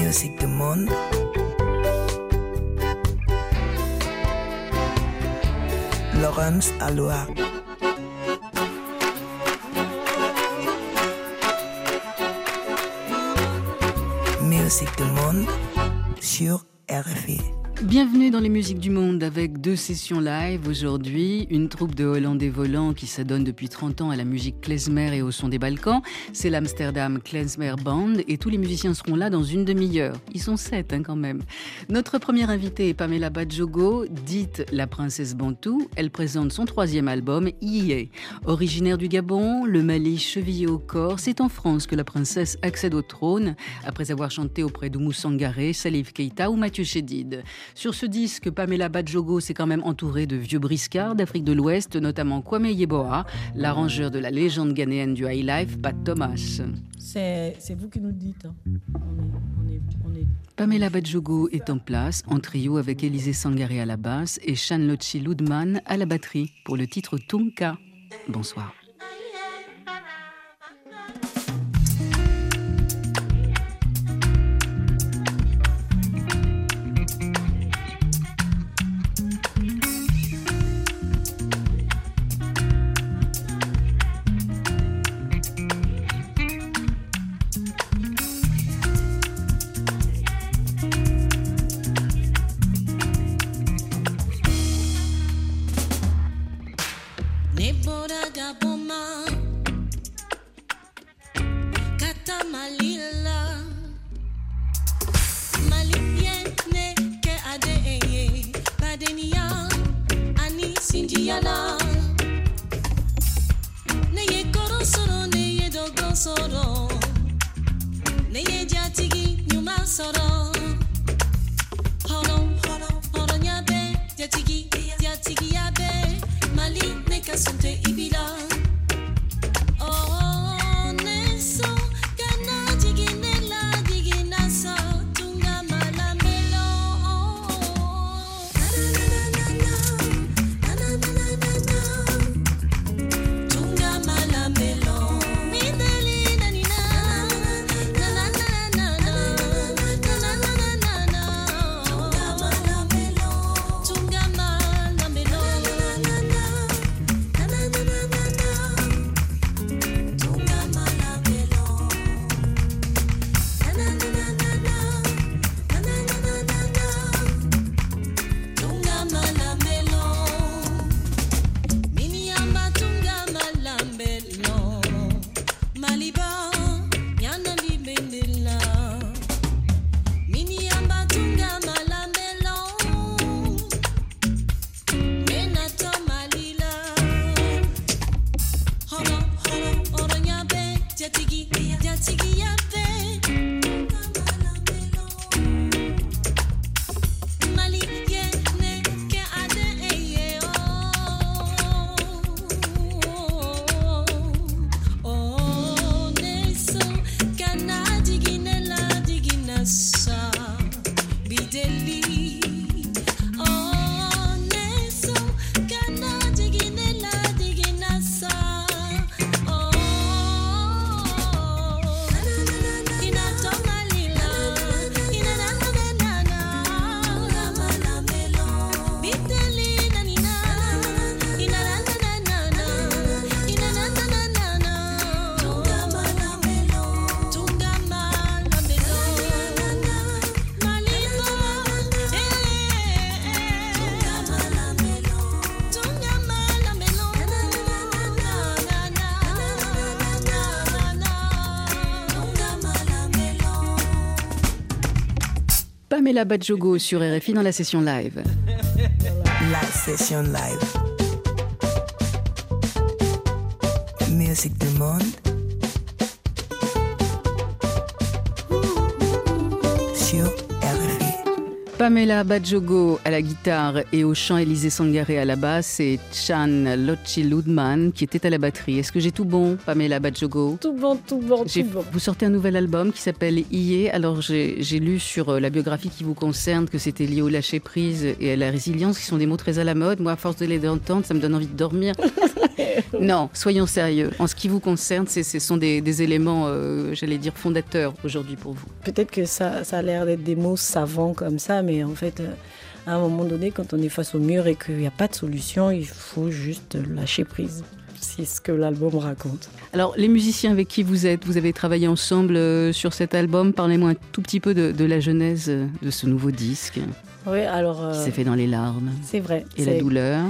Musique du monde. Laurence Aloha. Musique du monde sur RFI. Bienvenue dans les musiques du monde avec 2 sessions live aujourd'hui. Une troupe de Hollandais volants qui s'adonne depuis 30 ans à la musique klezmer et au son des Balkans. C'est l'Amsterdam Klezmer Band et tous les musiciens seront là dans une demi-heure. Ils sont 7 quand même. Notre première invitée est Pamela Badjogo, dite la princesse Bantou. Elle présente son 3e album, Iye. Originaire du Gabon, le Mali chevillé au corps, c'est en France que la princesse accède au trône après avoir chanté auprès d'Oumou Sangaré, Salif Keita ou Mathieu Chédid. Sur ce disque, Pamela Badjogo s'est quand même entourée de vieux briscards d'Afrique de l'Ouest, notamment Kwame Yeboah, l'arrangeur de la légende ghanéenne du highlife, Pat Thomas. C'est vous qui nous dites. Hein. On est... Pamela Badjogo est en place, en trio avec Élisée Sangaré à la basse et Shanlochi Ludman à la batterie pour le titre Tunka. Bonsoir. Pamela Badjogo sur RFI dans la session live. La session live. Musique du monde. Sur RFI. Pamela Badjogo à la guitare et au chant, Élisée Sangaré à la basse et Chan Lochi-Ludman qui était à la batterie. Est-ce que j'ai tout bon, Pamela Badjogo ? Tout bon, tout bon, tout bon. Vous sortez un nouvel album qui s'appelle Ié. Alors j'ai lu sur la biographie qui vous concerne que c'était lié au lâcher-prise et à la résilience, qui sont des mots très à la mode. Moi, à force de les entendre, ça me donne envie de dormir. Non, soyons sérieux. En ce qui vous concerne, ce sont des éléments, j'allais dire, fondateurs aujourd'hui pour vous. Peut-être que ça a l'air d'être des mots savants comme ça, mais en fait, à un moment donné, quand on est face au mur et qu'il n'y a pas de solution, il faut juste lâcher prise. C'est ce que l'album raconte. Alors, les musiciens avec qui vous avez travaillé ensemble sur cet album. Parlez-moi un tout petit peu de la genèse de ce nouveau disque. Oui, alors... qui s'est fait dans les larmes. C'est vrai. Et la douleur.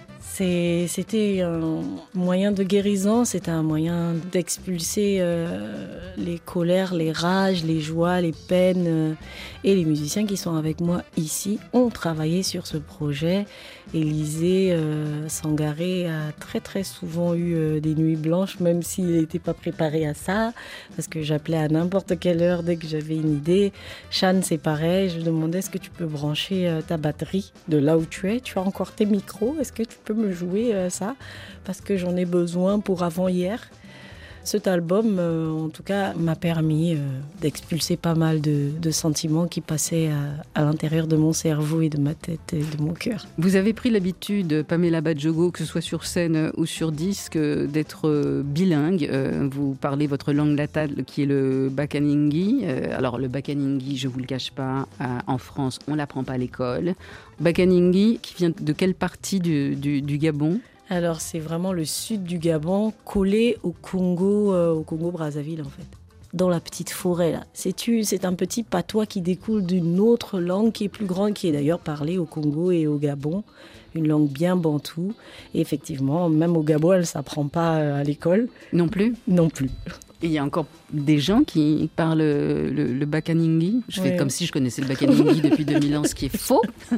C'était un moyen de guérison, c'était un moyen d'expulser les colères, les rages, les joies, les peines. Et les musiciens qui sont avec moi ici ont travaillé sur ce projet. Élisée Sangaré a très très souvent eu des nuits blanches, même s'il n'était pas préparé à ça, parce que j'appelais à n'importe quelle heure dès que j'avais une idée. Chan, c'est pareil, je lui demandais est-ce que tu peux brancher ta batterie de là où tu es, tu as encore tes micros, est-ce que tu peux me jouer ça, parce que j'en ai besoin pour avant-hier. Cet album, en tout cas, m'a permis d'expulser pas mal de sentiments qui passaient à l'intérieur de mon cerveau et de ma tête et de mon cœur. Vous avez pris l'habitude, Pamela Badjogo, que ce soit sur scène ou sur disque, d'être bilingue. Vous parlez votre langue natale qui est le Bakaningi. Alors le Bakaningi, je ne vous le cache pas, en France, on ne l'apprend pas à l'école. Bakaningi, qui vient de quelle partie du Gabon ? Alors, c'est vraiment le sud du Gabon, collé au Congo-Brazzaville, en fait. Dans la petite forêt, là. C'est un petit patois qui découle d'une autre langue qui est plus grande, qui est d'ailleurs parlée au Congo et au Gabon. Une langue bien bantoue. Et effectivement, même au Gabon, elle ne s'apprend pas à l'école. Non plus ? Non plus. Et il y a encore des gens qui parlent le Bakaningi. Je fais comme si je connaissais le Bakaningi depuis 2000 ans, ce qui est faux.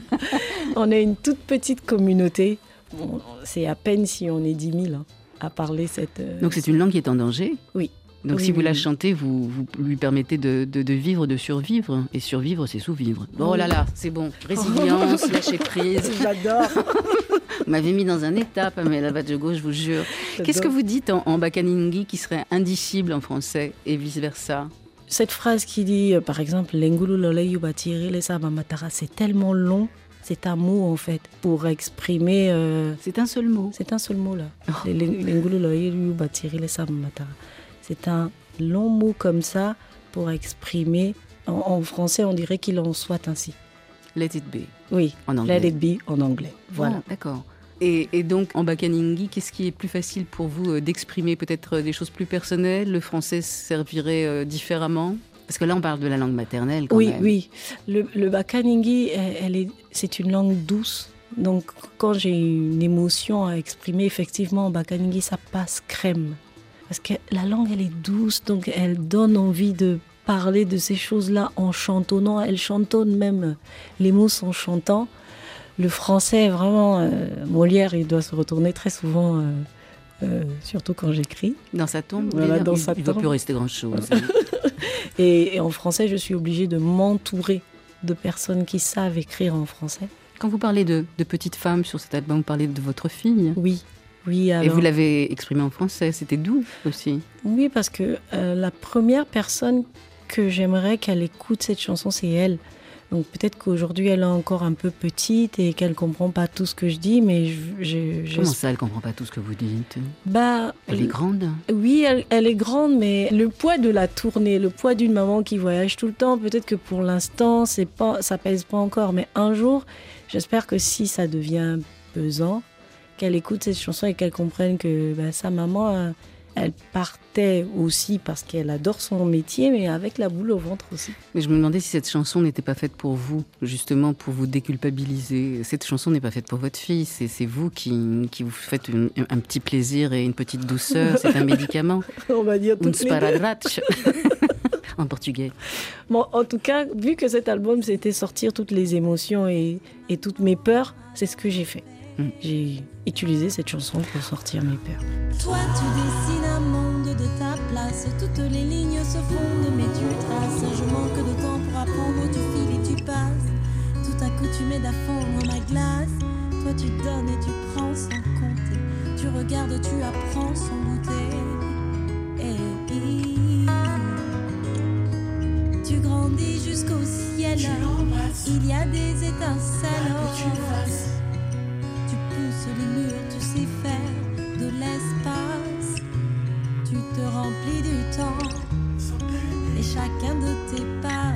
On est une toute petite communauté. C'est à peine si on est 10 000 à parler cette... Donc c'est une langue qui est en danger ? Oui. Donc si vous la chantez, vous lui permettez de vivre, de survivre. Et survivre, c'est sous-vivre. Oh là là, c'est bon. Résilience, lâcher prise. J'adore. Vous m'avez mis dans un état, Pamela Badjogo, je vous jure. Qu'est-ce que vous dites en Bakaningi qui serait indicible en français et vice-versa ? Cette phrase qui dit, par exemple, « Lengulu loleyu batiri lesa mamatara », c'est tellement long. C'est un mot, en fait, pour exprimer... C'est un seul mot. C'est un seul mot, là. C'est un long mot comme ça pour exprimer... En français, on dirait qu'il en soit ainsi. Let it be. Oui, en anglais. Let it be en anglais. Voilà. Oh, d'accord. Et donc, en Bakaningi, qu'est-ce qui est plus facile pour vous d'exprimer peut-être des choses plus personnelles ? Le français servirait différemment ? Parce que là, on parle de la langue maternelle quand même. Oui. Le Bakaningi, c'est une langue douce. Donc, quand j'ai une émotion à exprimer, effectivement, en Bakaningi, ça passe crème. Parce que la langue, elle est douce, donc elle donne envie de parler de ces choses-là en chantonnant. Elle chantonne même. Les mots sont chantants. Le français, vraiment, Molière, il doit se retourner très souvent... surtout quand j'écris. Dans sa tombe, voilà, dans sa tombe. Il ne va plus rester grand-chose. Et en français, je suis obligée de m'entourer de personnes qui savent écrire en français. Quand vous parlez de petite femme sur cet album, vous parlez de votre fille ? Oui. Alors... Et vous l'avez exprimé en français, c'était doux aussi ? Oui, parce que la première personne que j'aimerais qu'elle écoute cette chanson, c'est elle. Donc peut-être qu'aujourd'hui, elle est encore un peu petite et qu'elle ne comprend pas tout ce que je dis, mais Comment ça, elle ne comprend pas tout ce que vous dites ? Elle est grande ? Oui, elle est grande, mais le poids de la tournée, le poids d'une maman qui voyage tout le temps, peut-être que pour l'instant, ça pèse pas encore. Mais un jour, j'espère que si ça devient pesant, qu'elle écoute cette chanson et qu'elle comprenne que sa maman... Elle partait aussi parce qu'elle adore son métier, mais avec la boule au ventre aussi. Mais je me demandais si cette chanson n'était pas faite pour vous, justement pour vous déculpabiliser. Cette chanson n'est pas faite pour votre fille, c'est vous qui vous faites un petit plaisir et une petite douceur. C'est un médicament. On va dire toutes les sparadrach en portugais. Bon, en tout cas, vu que cet album, c'était sortir toutes les émotions et toutes mes peurs, c'est ce que j'ai fait. J'ai utilisé cette chanson pour sortir mes peurs. Toi tu dessines un monde de ta place, toutes les lignes se fondent mais tu traces. Je manque de temps pour apprendre, tu files et tu passes. Tout tu m'aides à fondre ma glace. Toi tu donnes et tu prends sans compter. Tu regardes, tu apprends sans douter. Tu grandis jusqu'au ciel. Il y a des étincelles. Tu pousses les murs, tu sais faire de l'espace. Tu te remplis du temps. Et chacun de tes pas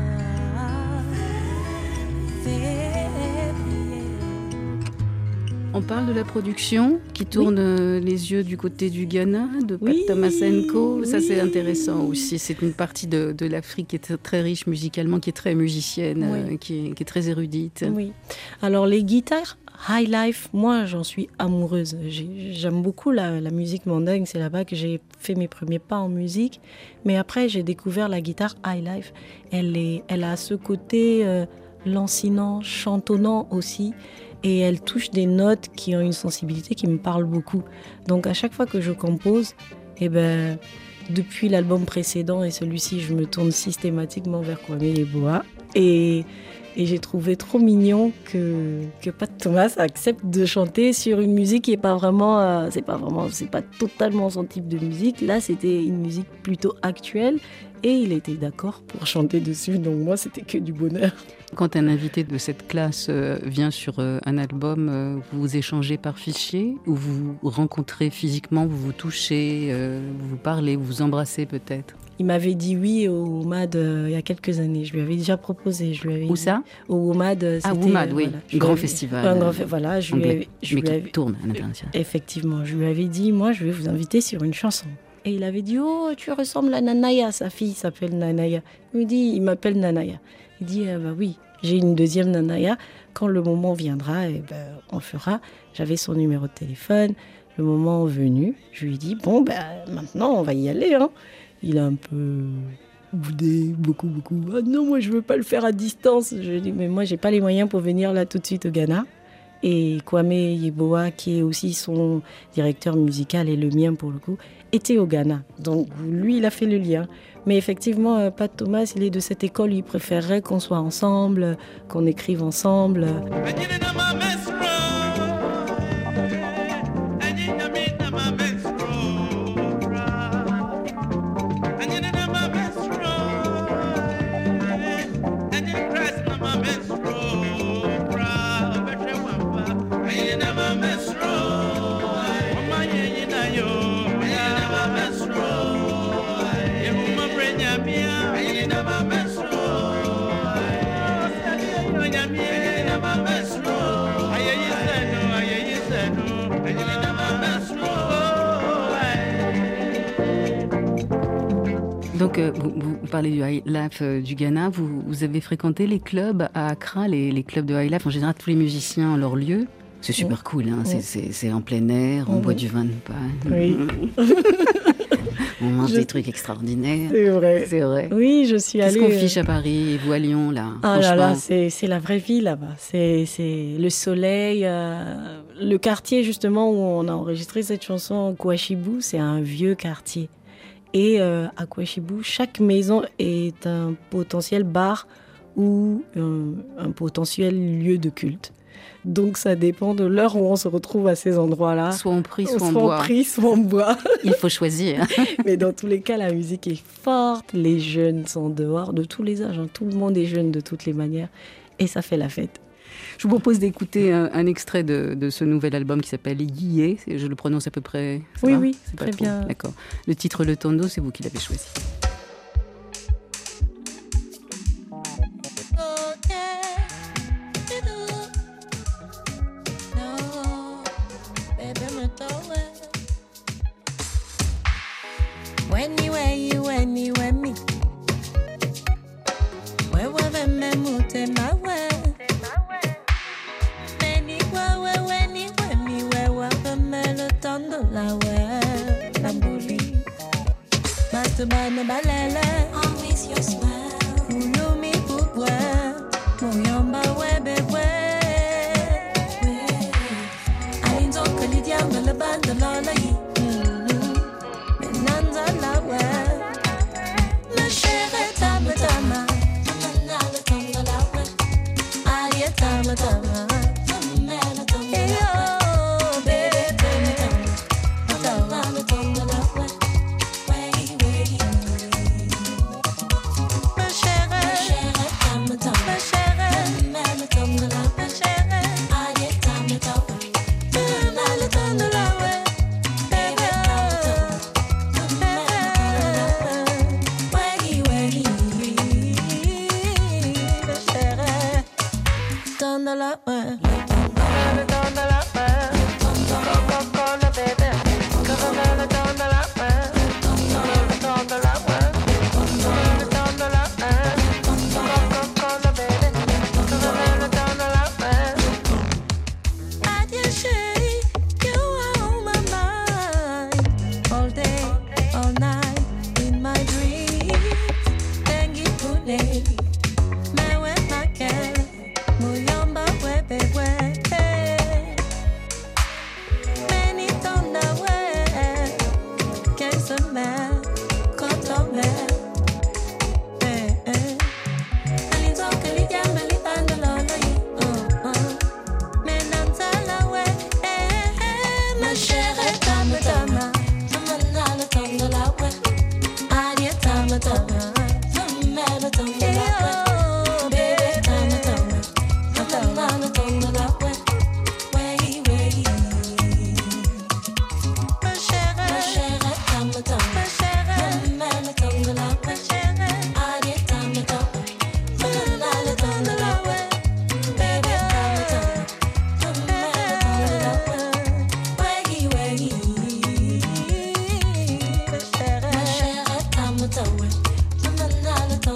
fait briller. On parle de la production qui tourne les yeux du côté du Ghana, de Pat Thomas & Co. Ça, c'est intéressant aussi. C'est une partie de l'Afrique qui est très riche musicalement, qui est très musicienne, qui est très érudite. Oui. Alors, les guitares High Life, moi, j'en suis amoureuse. J'aime beaucoup la musique mandingue. C'est là-bas que j'ai fait mes premiers pas en musique. Mais après, j'ai découvert la guitare High Life. Elle a ce côté lancinant, chantonnant aussi. Et elle touche des notes qui ont une sensibilité qui me parle beaucoup. Donc à chaque fois que je compose, depuis l'album précédent et celui-ci, je me tourne systématiquement vers Kwame Yeboah. Et j'ai trouvé trop mignon que Pat Thomas accepte de chanter sur une musique qui est pas vraiment, c'est pas totalement son type de musique. Là, c'était une musique plutôt actuelle. Et il était d'accord pour chanter dessus, donc moi, c'était que du bonheur. Quand un invité de cette classe vient sur un album, vous échangez par fichier ou vous rencontrez physiquement, vous vous touchez, vous parlez, vous vous embrassez peut-être? Il m'avait dit oui au WOMAD il y a quelques années. Je lui avais déjà proposé. Où ça? Au WOMAD. Ah, WOMAD, oui. Grand festival. Voilà, anglais, qui tourne à l'international. Effectivement, je lui avais dit, moi, je vais vous inviter sur une chanson. Et il avait dit, oh, tu ressembles à Nanaya, sa fille s'appelle Nanaya. Il m'appelle Nanaya. Il dit, oui, j'ai une deuxième Nanaya. Quand le moment viendra, on le fera. J'avais son numéro de téléphone. Le moment venu, je lui ai dit, maintenant, on va y aller. Hein. Il a un peu boudé, beaucoup. Ah non, moi, je veux pas le faire à distance. Je lui ai dit, mais moi, j'ai pas les moyens pour venir là tout de suite au Ghana. Et Kwame Yeboah, qui est aussi son directeur musical et le mien pour le coup, était au Ghana. Donc lui, il a fait le lien. Mais effectivement, Pat Thomas, il est de cette école, il préférerait qu'on soit ensemble, qu'on écrive ensemble. Donc, vous parlez du High Life du Ghana. Vous avez fréquenté les clubs à Accra, les clubs de High Life. En général, tous les musiciens ont leur lieu. C'est super cool, hein. C'est en plein air, on boit du vin de paille. Oui. On mange des trucs extraordinaires. C'est vrai. Oui, je suis allée. Qu'est-ce qu'on fiche à Paris et vous à Lyon, là? Ah là là, c'est la vraie vie là-bas. C'est le soleil. Le quartier, justement, où on a enregistré cette chanson, Kouachibou, c'est un vieux quartier. Et à Kouachibou, chaque maison est un potentiel bar ou un potentiel lieu de culte. Donc ça dépend de l'heure où on se retrouve à ces endroits-là. Soit on prie, soit on boit. Il faut choisir. Mais dans tous les cas, la musique est forte. Les jeunes sont dehors, de tous les âges. Hein. Tout le monde est jeune de toutes les manières. Et ça fait la fête. Je vous propose d'écouter un extrait de ce nouvel album qui s'appelle Yiyé. Je le prononce à peu près. Oui, très bien. D'accord. Le titre Le Tondo, c'est vous qui l'avez choisi. Always your smile.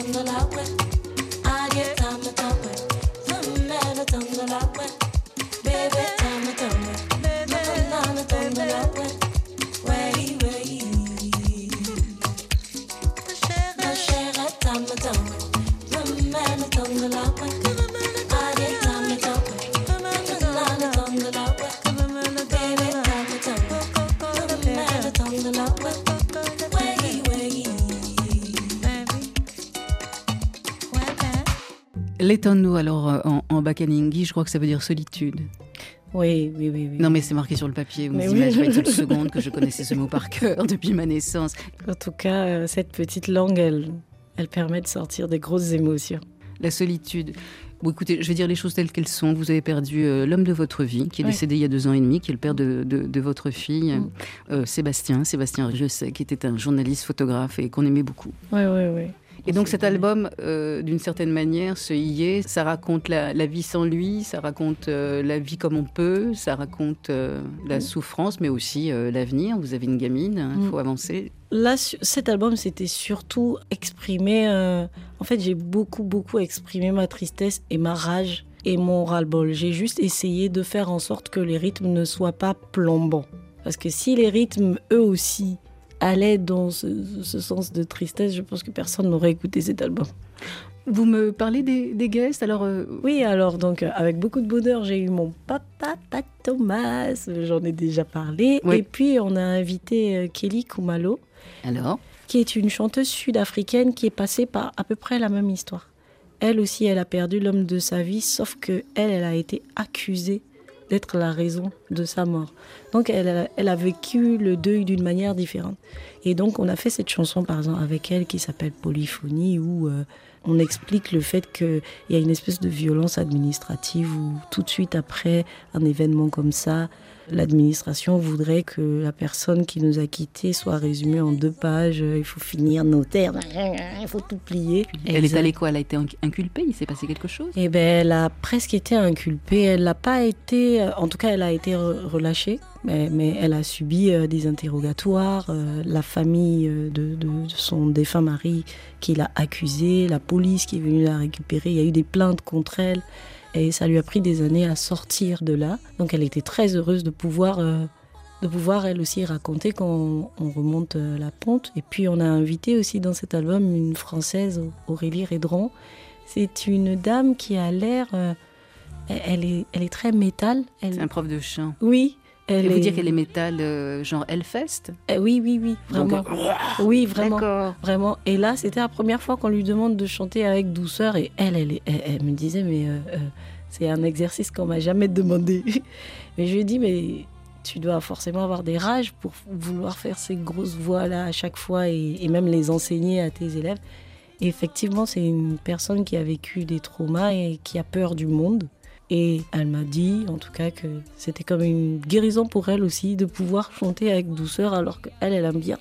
Letando, alors en Bakaningi, je crois que ça veut dire solitude. Oui. Non, mais c'est marqué sur le papier. Vous Mais imaginez oui. une seule seconde que je connaissais ce mot par cœur depuis ma naissance. En tout cas, cette petite langue, elle permet de sortir des grosses émotions. La solitude. Bon, écoutez, je vais dire les choses telles qu'elles sont. Vous avez perdu l'homme de votre vie, qui est décédé il y a 2 ans et demi, qui est le père de votre fille, Sébastien Régis, qui était un journaliste, photographe et qu'on aimait beaucoup. Oui. Et donc cet album, d'une certaine manière, ce Ié, ça raconte la vie sans lui, ça raconte la vie comme on peut, ça raconte la souffrance, mais aussi l'avenir. Vous avez une gamine, il faut avancer. Là, cet album, c'était surtout exprimer... En fait, j'ai beaucoup exprimé ma tristesse et ma rage et mon ras-le-bol. J'ai juste essayé de faire en sorte que les rythmes ne soient pas plombants. Parce que si les rythmes, eux aussi, allaient dans ce sens de tristesse, je pense que personne n'aurait écouté cet album. Vous me parlez des guests, alors... Oui, alors, donc, avec beaucoup de bonheur, j'ai eu mon papa, Pat Thomas, j'en ai déjà parlé. Oui. Et puis, on a invité Kelly Khumalo, Alors qui est une chanteuse sud-africaine qui est passée par à peu près la même histoire. Elle aussi, elle a perdu l'homme de sa vie, sauf que elle a été accusée d'être la raison de sa mort. Donc, elle a vécu le deuil d'une manière différente. Et donc, on a fait cette chanson, par exemple, avec elle, qui s'appelle Polyphonie, où on explique le fait qu'il y a une espèce de violence administrative où tout de suite après un événement comme ça, l'administration voudrait que la personne qui nous a quittés soit résumée en 2 pages. Il faut finir notaire, il faut tout plier. elle est allée quoi? Elle a été inculpée? Il s'est passé quelque chose? Eh bien, elle a presque été inculpée. Elle n'a pas été... En tout cas, elle a été relâchée. Mais elle a subi des interrogatoires. La famille de son défunt mari qui l'a accusée, la police qui est venue la récupérer. Il y a eu des plaintes contre elle. Et ça lui a pris des années à sortir de là. Donc elle était très heureuse de pouvoir elle aussi raconter quand on remonte la pente. Et puis on a invité aussi dans cet album une Française, Aurélie Redron. C'est une dame qui a l'air... elle est très métal. C'est un prof de chant. Oui. Et vous dire qu'elle est métal, genre Hellfest? Oui, vraiment. Donc, oui, vraiment. D'accord. Vraiment. Et là, c'était la première fois qu'on lui demande de chanter avec douceur. Et elle me disait, mais c'est un exercice qu'on m'a jamais demandé. Mais je lui ai dit, mais tu dois forcément avoir des rages pour vouloir faire ces grosses voix-là à chaque fois et même les enseigner à tes élèves. Et effectivement, c'est une personne qui a vécu des traumas et qui a peur du monde. Et elle m'a dit, en tout cas, que c'était comme une guérison pour elle aussi de pouvoir chanter avec douceur, alors qu'elle aime bien.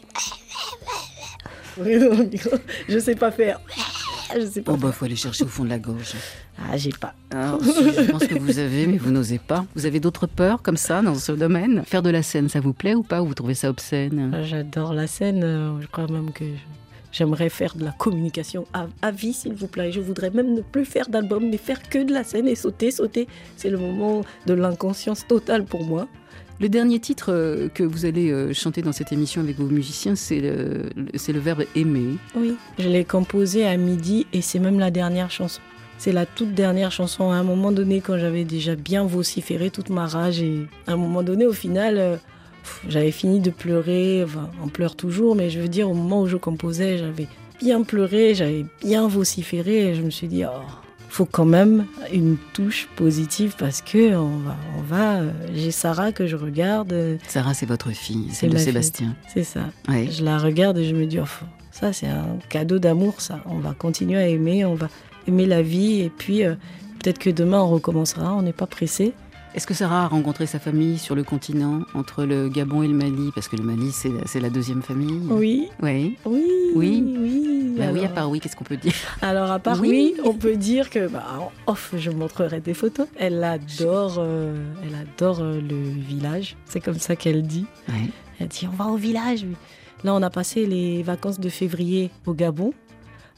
Je sais pas faire. Je sais pas. Oh bah, faut aller chercher au fond de la gorge. Ah, j'ai pas. Alors, je pense que vous avez, mais vous n'osez pas. Vous avez d'autres peurs comme ça dans ce domaine? Faire de la scène, ça vous plaît ou pas? Ou vous trouvez ça obscène? J'adore la scène. Je crois même que j'aimerais faire de la communication à vie, s'il vous plaît. Je voudrais même ne plus faire d'album, mais faire que de la scène et sauter. C'est le moment de l'inconscience totale pour moi. Le dernier titre que vous allez chanter dans cette émission avec vos musiciens, c'est le verbe aimer. Oui, je l'ai composé à midi et c'est même la dernière chanson. C'est la toute dernière chanson. À un moment donné, quand j'avais déjà bien vociféré toute ma rage, et à un moment donné, au final... j'avais fini de pleurer, enfin, on pleure toujours, mais je veux dire, au moment où je composais, j'avais bien pleuré, j'avais bien vociféré, et je me suis dit, faut quand même une touche positive parce que on va. J'ai Sarah que je regarde. Sarah, c'est votre fille, c'est de Sébastien. C'est ça. Ouais. Je la regarde et je me dis, ça c'est un cadeau d'amour, ça. On va continuer à aimer, on va aimer la vie, et puis peut-être que demain on recommencera, on n'est pas pressé. Est-ce que Sarah a rencontré sa famille sur le continent, entre le Gabon et le Mali? Parce que le Mali, c'est la deuxième famille. Oui. Oui. Oui. Oui. Oui. Bah oui, à part oui, qu'est-ce qu'on peut dire? Alors, à part oui, on peut dire que, en off, je montrerai des photos. Elle adore le village. C'est comme ça qu'elle dit. Ouais. Elle dit, on va au village. Là, on a passé les vacances de février au Gabon,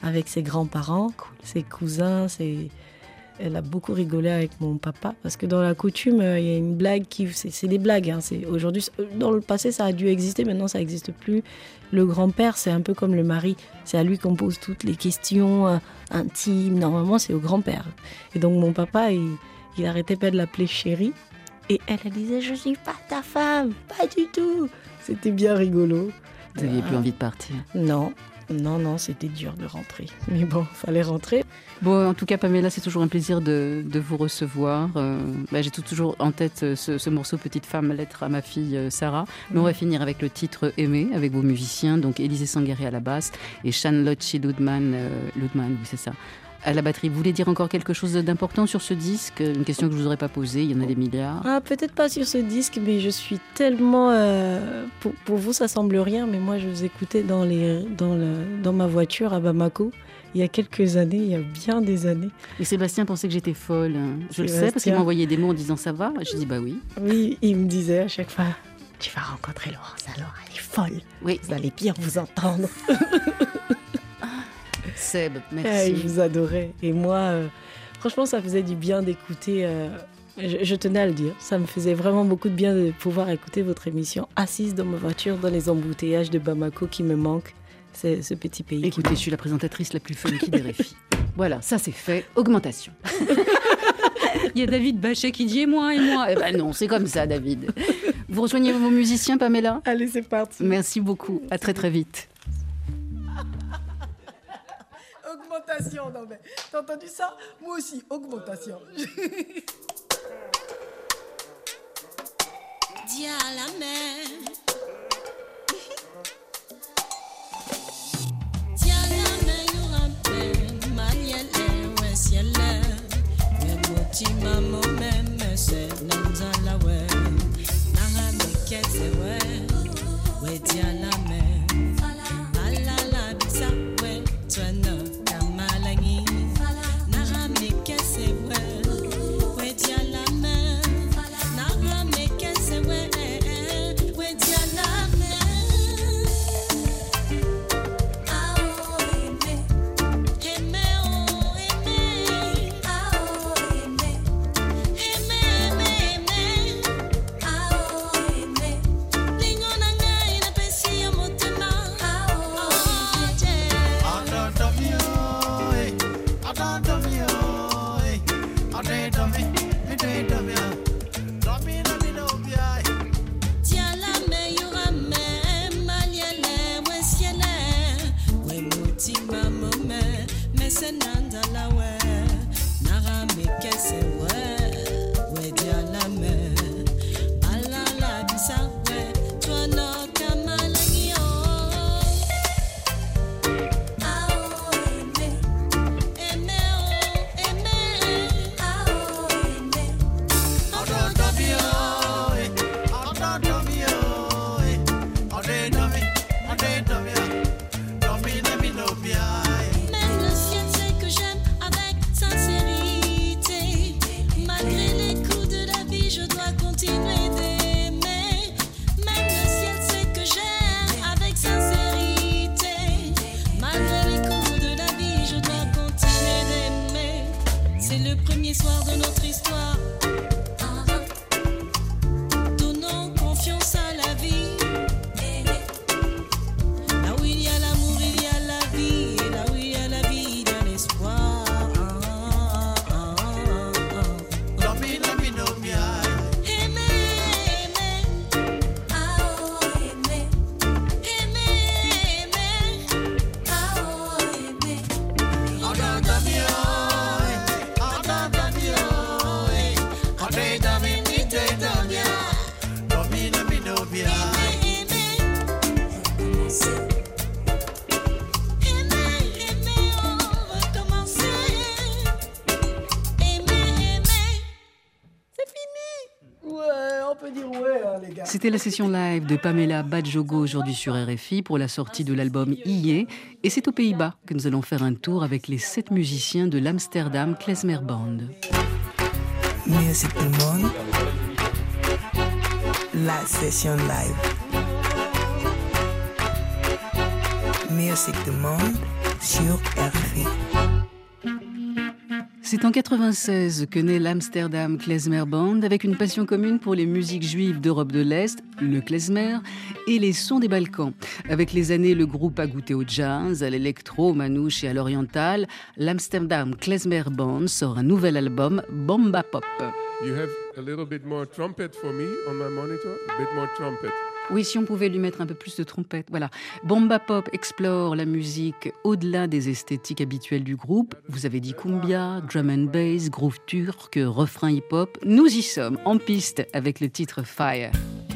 avec ses grands-parents, ses cousins, Elle a beaucoup rigolé avec mon papa parce que dans la coutume, il y a une blague c'est des blagues. Hein, aujourd'hui, dans le passé, ça a dû exister, maintenant ça n'existe plus. Le grand-père, c'est un peu comme le mari. C'est à lui qu'on pose toutes les questions intimes. Normalement, c'est au grand-père. Et donc mon papa, il arrêtait pas de l'appeler chérie. Et elle disait, je suis pas ta femme, pas du tout. C'était bien rigolo. Vous n'aviez plus envie de partir? Non, c'était dur de rentrer. Mais bon, fallait rentrer. Bon, en tout cas, Pamela, c'est toujours un plaisir de vous recevoir. J'ai toujours en tête ce morceau Petite femme, lettre à ma fille Sarah. Mais on va finir avec le titre Aimé, avec vos musiciens, donc Élisée Sangaré à la basse et Shanlochi Ludman, oui c'est ça, à la batterie. Vous voulez dire encore quelque chose d'important sur ce disque? Une question que je ne vous aurais pas posée, il y en a des milliards. Peut-être pas sur ce disque, mais je suis tellement... Pour vous, ça semble rien, mais moi, je vous écoutais dans ma voiture à Bamako. Il y a quelques années, il y a bien des années. Et Sébastien pensait que j'étais folle. Je le sais, parce qu'il m'envoyait des mots en disant « ça va ?» Je dis « bah oui ». Oui, il me disait à chaque fois « tu vas rencontrer Laurence, alors elle est folle. Oui. Vous allez bien vous entendre. » Seb, merci. Je vous adorais. Et moi, franchement, ça faisait du bien d'écouter. Je tenais à le dire. Ça me faisait vraiment beaucoup de bien de pouvoir écouter votre émission assise dans ma voiture, dans les embouteillages de Bamako qui me manquent. C'est ce petit pays. Écoutez, je suis la présentatrice la plus funky des RFI. Voilà, ça c'est fait. Augmentation. Il y a David Bachet qui dit « et moi ?» Eh ben non, c'est comme ça, David. Vous rejoignez vos musiciens, Pamela? Allez, c'est parti. Merci beaucoup. À très très vite. Augmentation, non mais t'as entendu ça? Moi aussi, augmentation. Dis à la mer. Dis à la mer, y'aura peine. Marielle, ouais, ciel, ouais, moti, maman, même, c'est nanzala, ouais. Nara, mais qu'est-ce que ouais, ouais, dis à la mer. Alala, bisa, ouais, toi, non. C'était la session live de Pamela Badjogo aujourd'hui sur RFI pour la sortie de l'album Ié. Et c'est aux Pays-Bas que nous allons faire un tour avec les 7 musiciens de l'Amsterdam Klezmer Band. Musique du monde, la session live. Musique du monde sur RFI. C'est en 96 que naît l'Amsterdam Klezmer Band avec une passion commune pour les musiques juives d'Europe de l'Est, le klezmer et les sons des Balkans. Avec les années, le groupe a goûté au jazz, à l'électro, au manouche et à l'oriental. L'Amsterdam Klezmer Band sort un nouvel album, Bomba Pop. You have a little bit more trumpet for me on my monitor, a bit more trumpet. Oui, si on pouvait lui mettre un peu plus de trompette. Voilà. Bomba Pop explore la musique au-delà des esthétiques habituelles du groupe. Vous avez dit cumbia, drum and bass, groove turc, refrain hip-hop. Nous y sommes, en piste, avec le titre Fire.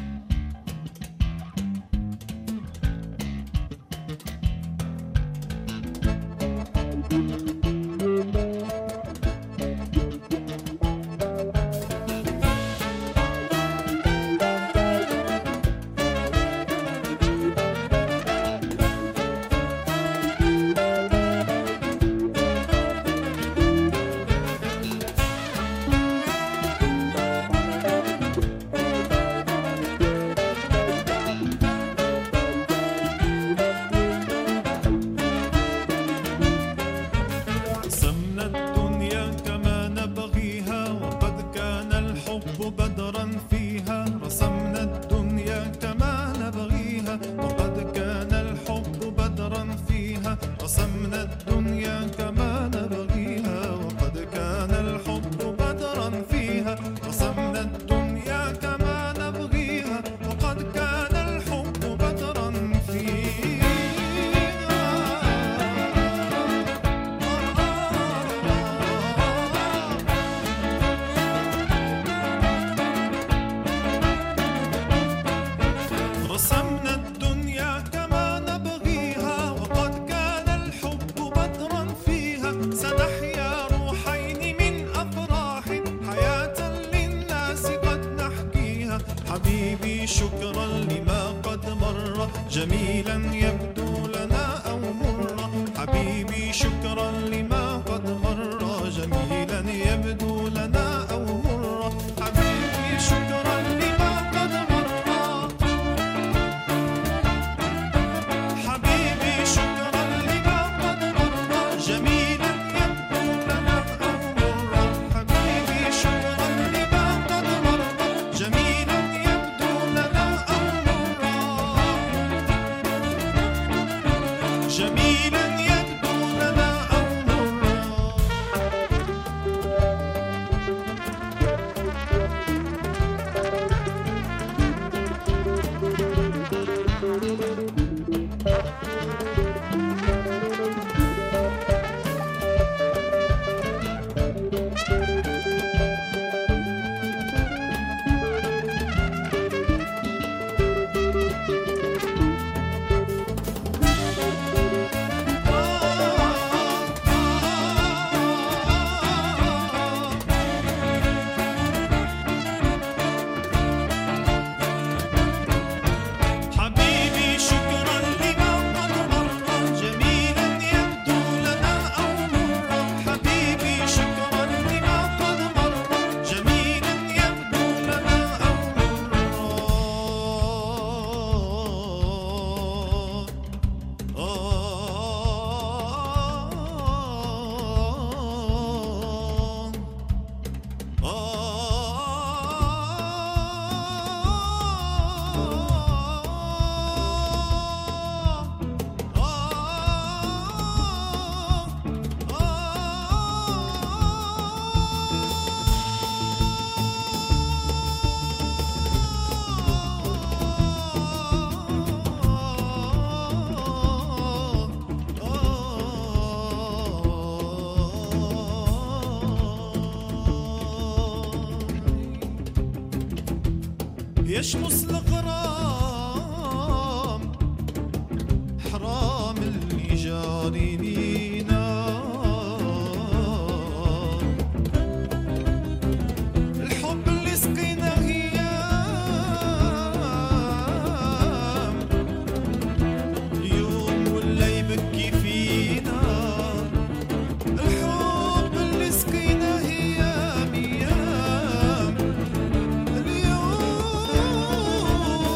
يشمس الغرام حرام اللي جاري لينا الحب اللي سقينا ايام اليوم ولا يبكي فينا الحب اللي سقينا ايام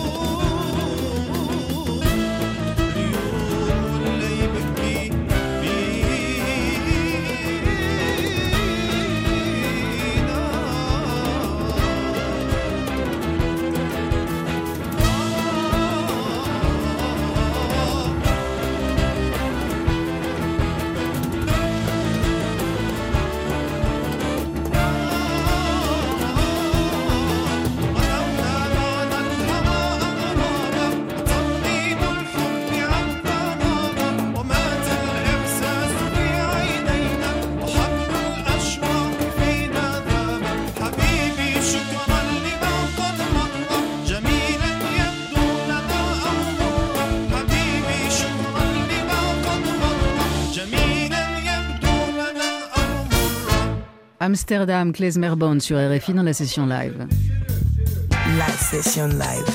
Amsterdam Klezmer Band sur RFI dans la session live. La session live.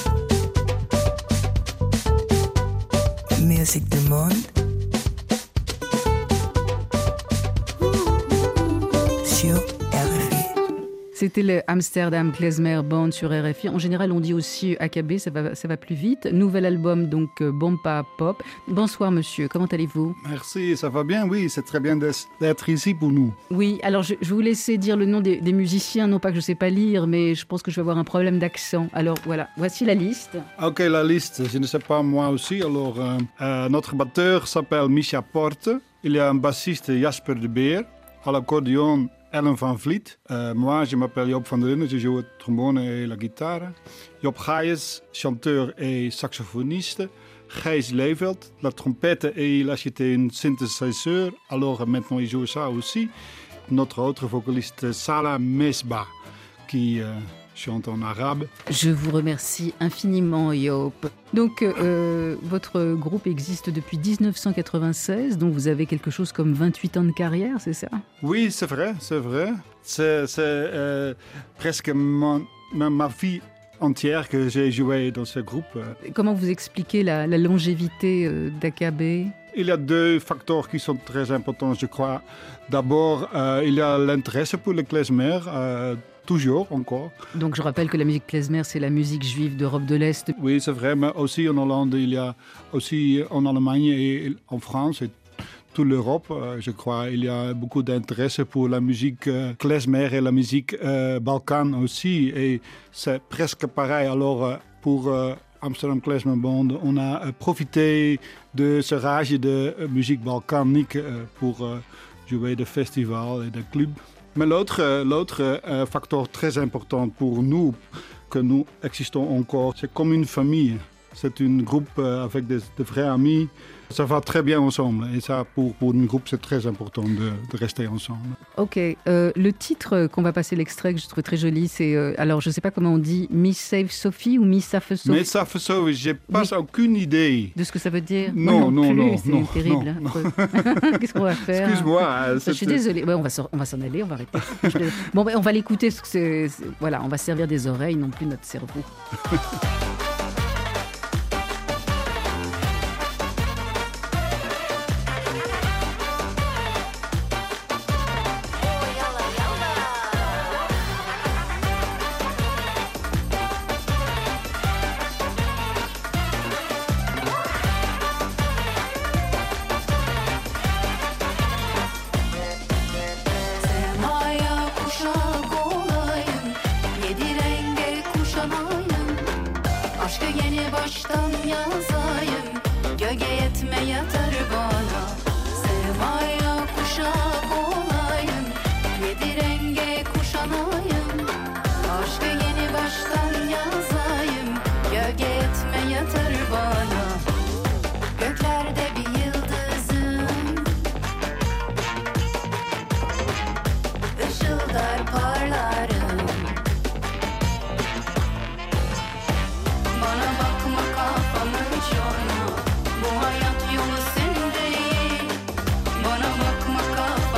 Musique du monde. Sur RFI. C'était le Amsterdam Klezmer Band sur RFI. En général, on dit aussi AKB, ça va plus vite. Nouvel album, donc Bomba Pop. Bonsoir monsieur, comment allez-vous? Merci, ça va bien, oui, c'est très bien d'être ici pour nous. Oui, alors je vais vous laisser dire le nom des musiciens, non pas que je ne sais pas lire, mais je pense que je vais avoir un problème d'accent. Alors voilà, voici la liste. Ok, la liste, je ne sais pas moi aussi. Alors, notre batteur s'appelle Misha Porte. Il y a un bassiste Jasper de Beer. À l'accordéon, Ellen van Vliet. Moi, je m'appelle Joop van der Linden, je joue le trombone et la guitare. Job Gaius, chanteur et saxophoniste. Gijs Leveld, la trompette et il a acheté un synthétiseur. Alors maintenant, il joue ça aussi. Notre autre vocaliste, Salah Mesbah, qui chante en arabe. Je vous remercie infiniment, Joop. Donc, votre groupe existe depuis 1996, donc vous avez quelque chose comme 28 ans de carrière, c'est ça? Oui, c'est vrai, c'est vrai. C'est presque ma vie entière que j'ai joué dans ce groupe. Comment vous expliquez la longévité d'AKB? Il y a deux facteurs qui sont très importants, je crois. D'abord, il y a l'intérêt pour le klezmer, toujours encore. Donc je rappelle que la musique klezmer, c'est la musique juive d'Europe de l'Est. Oui, c'est vrai, mais aussi en Hollande, il y a aussi en Allemagne et en France et toute l'Europe, je crois, il y a beaucoup d'intérêt pour la musique klezmer et la musique balkan aussi. Et c'est presque pareil. Alors, pour Amsterdam Klezmer Band, on a profité de ce rage de musique balkanique pour jouer des festivals et des clubs. Mais l'autre facteur très important pour nous, que nous existons encore, c'est comme une famille. C'est un groupe avec des vrais amis. Ça va très bien ensemble. Et ça, pour un groupe, c'est très important de rester ensemble. Ok. Le titre qu'on va passer l'extrait, que je trouve très joli, c'est... alors, je ne sais pas comment on dit, Miss Save Sophie ou Miss Save Sophie? Miss Save Sophie, je n'ai pas aucune idée. De ce que ça veut dire? Non, non, c'est terrible. Non. Qu'est-ce qu'on va faire? Excuse-moi. Je suis désolée. Ouais, on va s'en aller, on va arrêter. Bon, on va l'écouter. Voilà, on va servir des oreilles, non plus notre cerveau. Bu hayat yolu senin değil. Bana bakma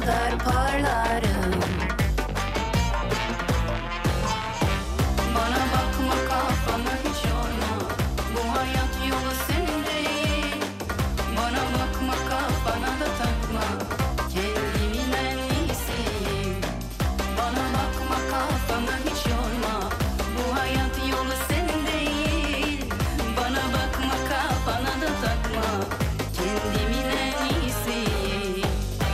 kadar parlarım. Bana bakma kafanı hiç yorma, bu hayat yolu senin değil. Bana bakma kafana da takma, kendimin en iyisiyim. Bana bakma kafana hiç yorma, bu hayat yolu senin değil. Bana bakma kafana da takma, kendimin en iyisiyim.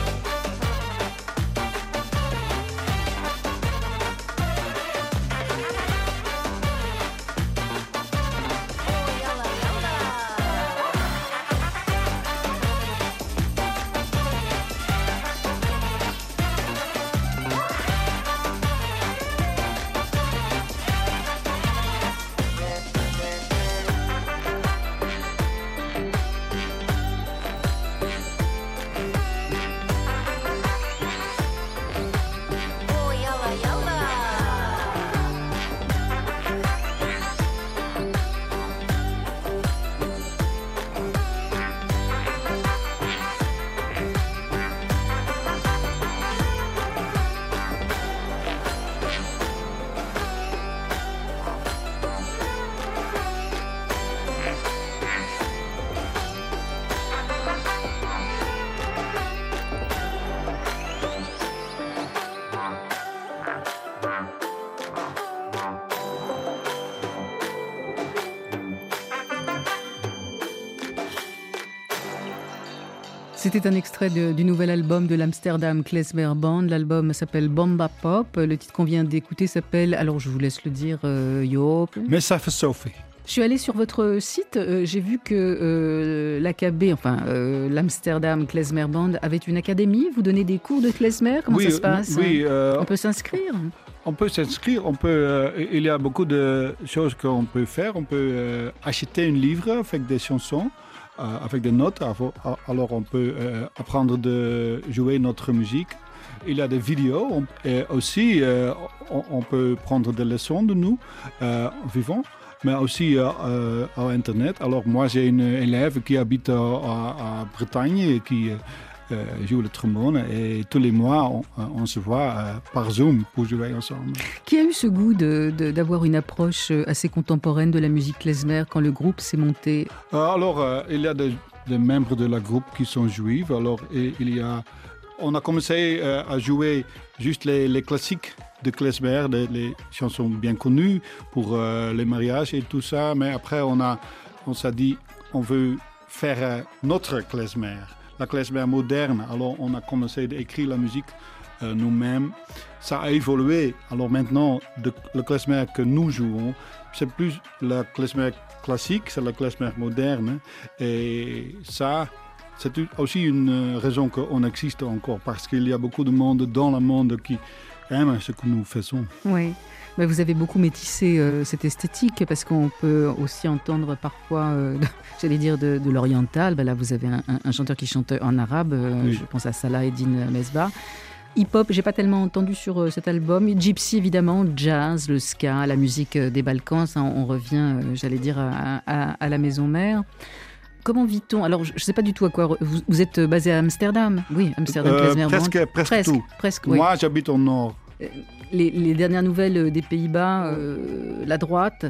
Oh yalla yalla. C'était un extrait du nouvel album de l'Amsterdam Klezmer Band. L'album s'appelle Bomba Pop. Le titre qu'on vient d'écouter s'appelle, alors je vous laisse le dire, Joop. Messa voor Sophie. Je suis allée sur votre site, j'ai vu que l'AKB, l'Amsterdam Klezmer Band, avait une académie. Vous donnez des cours de klezmer? Comment ça se passe? Oui, on peut s'inscrire? On peut s'inscrire, il y a beaucoup de choses qu'on peut faire. On peut acheter un livre avec des chansons, avec des notes. Alors on peut apprendre de jouer notre musique. Il y a des vidéos et aussi on peut prendre des leçons de nous vivants, mais aussi à Internet. Alors moi j'ai une élève qui habite à Bretagne et qui joue le trombone et tous les mois on se voit par Zoom pour jouer ensemble. Qui a eu ce goût d'avoir une approche assez contemporaine de la musique klezmer quand le groupe s'est monté? Il y a des membres de la groupe qui sont juifs. Alors on a commencé à jouer juste les classiques de klezmer, les chansons bien connues pour les mariages et tout ça. Mais après on s'est dit on veut faire notre klezmer. La klezmer moderne. Alors on a commencé à écrire la musique nous-mêmes. Ça a évolué. Alors maintenant, le klezmer que nous jouons, c'est plus la klezmer classique, c'est la klezmer moderne. Et ça, c'est aussi une raison qu'on existe encore, parce qu'il y a beaucoup de monde dans le monde qui aime ce que nous faisons. Oui. Mais vous avez beaucoup métissé cette esthétique, parce qu'on peut aussi entendre parfois, j'allais dire, de l'oriental. Là, vous avez un chanteur qui chante en arabe, oui. Je pense à Salah Eddin Mesbah. Hip-hop, j'ai pas tellement entendu sur cet album. Gypsy, évidemment, jazz, le ska, la musique des Balkans. Ça, on revient, j'allais dire, à la maison mère. Comment vit-on? Alors, je ne sais pas du tout à quoi... Vous êtes basé à Amsterdam? Oui, Amsterdam, Klezmer Band. Presque tout. Presque, oui. Moi, j'habite au nord. Les dernières nouvelles des Pays-Bas, la droite,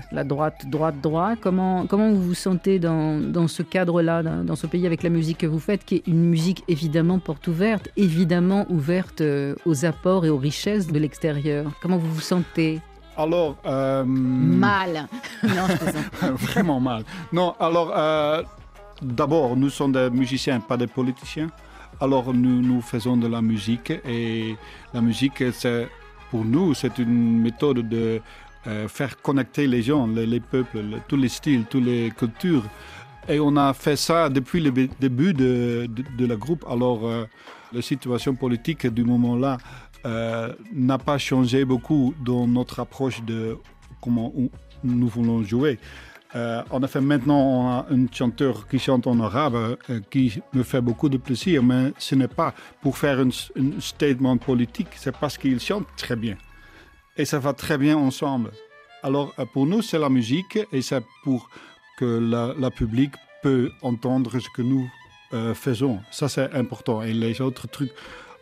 comment vous vous sentez dans ce cadre-là, dans ce pays avec la musique que vous faites, qui est une musique évidemment porte ouverte, évidemment ouverte aux apports et aux richesses de l'extérieur. Comment vous vous sentez? Alors... Mal. Non, je plaisante. Vraiment mal. Non, alors, d'abord, nous sommes des musiciens, pas des politiciens. Alors, nous faisons de la musique et la musique, pour nous, c'est une méthode de faire connecter les gens, les peuples, tous les styles, toutes les cultures. Et on a fait ça depuis le début de la groupe. Alors, la situation politique du moment-là n'a pas changé beaucoup dans notre approche de comment nous voulons jouer. En effet, maintenant, on a un chanteur qui chante en arabe qui me fait beaucoup de plaisir, mais ce n'est pas pour faire un statement politique, c'est parce qu'il chante très bien. Et ça va très bien ensemble. Alors, pour nous, c'est la musique et c'est pour que la public peut entendre ce que nous faisons. Ça, c'est important. Et les autres trucs,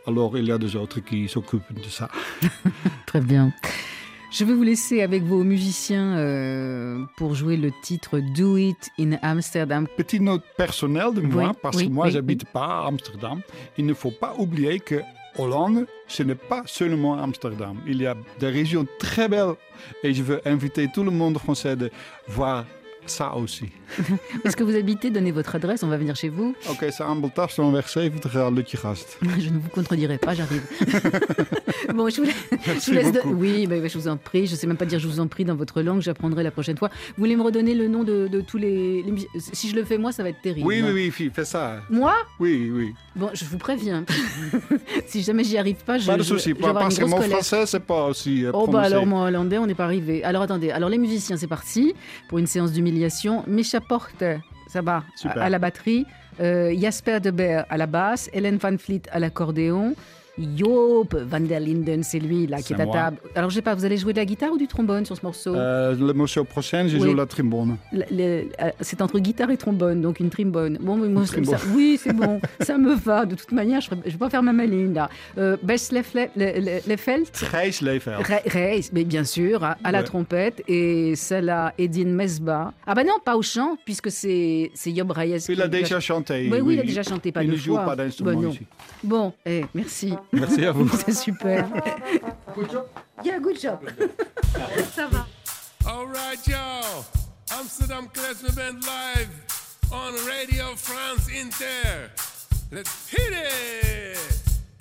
Alors, il y a des autres qui s'occupent de ça. Très bien. Je vais vous laisser avec vos musiciens pour jouer le titre Do It in Amsterdam. Petite note personnelle de moi, parce que moi, j'habite pas à Amsterdam. Il ne faut pas oublier que Hollande, ce n'est pas seulement Amsterdam. Il y a des régions très belles et je veux inviter tout le monde français de voir ça aussi. Est-ce que vous habitez? Donnez votre adresse, on va venir chez vous. Oké, c'est Ambeltafstroomweg 70 à Lutjegast. Je ne vous contredirai pas, j'arrive. Bon, je vous laisse. Oui, je vous en prie. Je ne sais même pas dire je vous en prie dans votre langue, j'apprendrai la prochaine fois. Vous voulez me redonner le nom de tous les... Si je le fais moi, ça va être terrible. Oui, fais ça. Moi? Oui. Bon, je vous préviens. Si jamais j'y arrive pas, pas de souci, parce que mon français, c'est pas aussi prononcé. Alors mon hollandais, on n'est pas arrivé. Alors attendez, les musiciens, c'est parti pour une séance d'humiliation. Misha Porte, ça va, à la batterie. Jasper de Beer à la basse. Hélène Van Vliet à l'accordéon. Joop van der Linden, c'est lui là qui est à table. Alors je sais pas, vous allez jouer de la guitare ou du trombone sur ce morceau? Le morceau prochain, je joue la trombone. C'est entre guitare et trombone, donc une trombone. Bon, moi, oui, c'est bon, ça me va. De toute manière, je vais pas faire ma maline là. Bess Lefeld. Gijs Lefeld. Gijs, mais bien sûr, à la trompette, et celle-là, Edine Mesba. Ah bah non, pas au chant, puisque c'est Job Reyes. Il a déjà chanté. Oui, il a déjà chanté, pas il deux fois. Il ne joue pas d'instrument ici. Bon, merci. Merci à vous. C'est super. Good job. Yeah, good job. Ça va. All right, yo. Amsterdam Klezmer Band live on Radio France Inter. Let's hit it.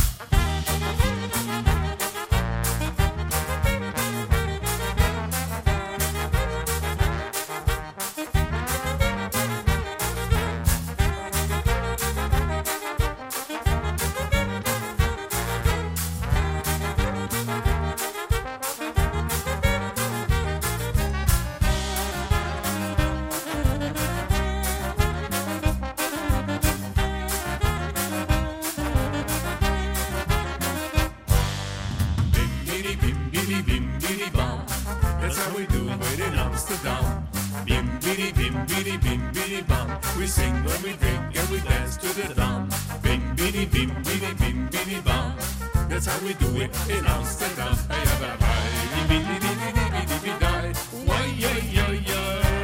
We sing when we drink and we dance to the drum. Bing, biddy, bim, biddy, bim, biddy, bum. That's how we do it in Amsterdam. Hey, bye, bye, biddy, biddy, biddy, biddy, biddy, die. Why, yo, yo, yo.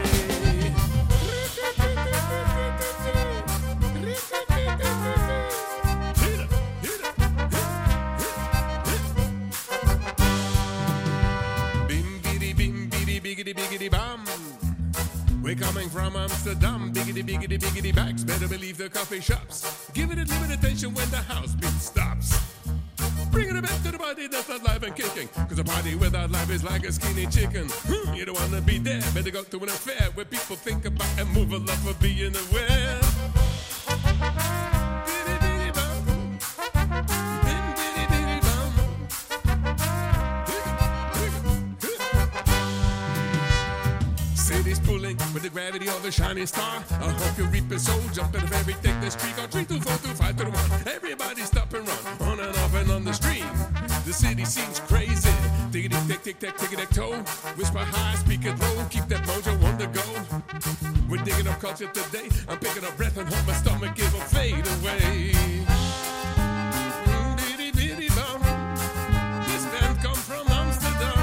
Bim, biddy, bim, biddy, biggity, biggity, bum. We're coming from Amsterdam, biggity, biggity, biggity bags. Better believe the coffee shops. Give it a little attention when the house beat stops. Bringing it back to the party that's not live and kicking. Cause a party without life is like a skinny chicken. You don't wanna be there, better go to an affair where people think about and move a lot for being aware. Biddy, biddy, bum. Bim, biddy, biddy, bum. City's pulling with the gravity of a shining star. I hope you reap a soul, jump in a ferry, take the streak. Or 3, 2, 4, 2, 5 to the 1. Everybody stop and run, on and off and on the stream. The city seems crazy. Tickety, tick, tick, tick, tick, tick, toe. Whisper high, speak it low, keep that mojo on the go. We're digging up culture today. I'm picking up breath and hope my stomach it will fade away. Biddy, biddy, bum. This band come from Amsterdam.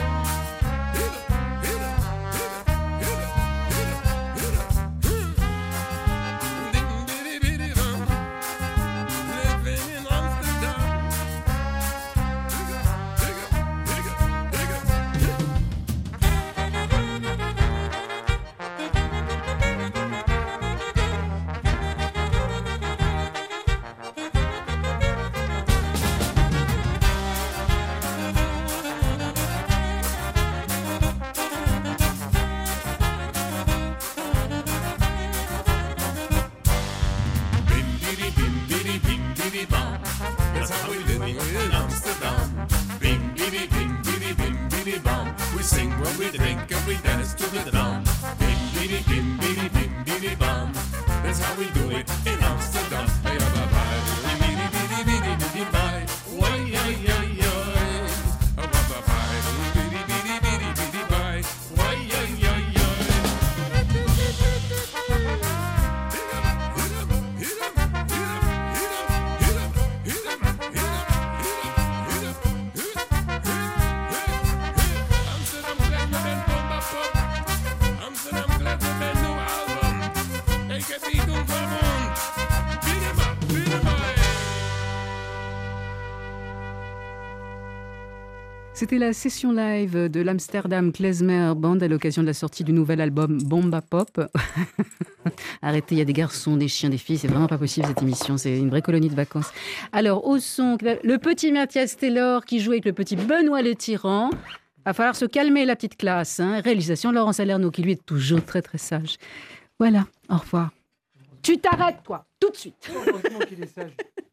That's how we live in Amsterdam. Bing, biddy, bing, biddy, bing, biddy, bum. We sing when we drink and we dance to the drum. Bing, biddy, bing, biddy, bing, biddy, bum. That's how we do it in Amsterdam. Hey, bye, bye, biddy, biddy, biddy, biddy, bye. Why, yo, yo, yo. Bye, bye, bye, biddy, biddy, biddy, biddy, bye. Why, yo, yo, yo. Hit 'em, hit 'em, hit 'em, hit 'em, hit 'em, hit 'em, hit 'em, hit 'em. C'était la session live de l'Amsterdam Klezmer Band à l'occasion de la sortie du nouvel album Bomba Pop. Arrêtez, il y a des garçons, des chiens, des filles, c'est vraiment pas possible cette émission, c'est une vraie colonie de vacances. Alors au son, le petit Mathias Taylor qui joue avec le petit Benoît le Tyran. Va falloir se calmer la petite classe. Hein. Réalisation de Laurent Salerno qui lui est toujours très très sage. Voilà, au revoir. Tu t'arrêtes toi, tout de suite. Heureusement qu'il est sage.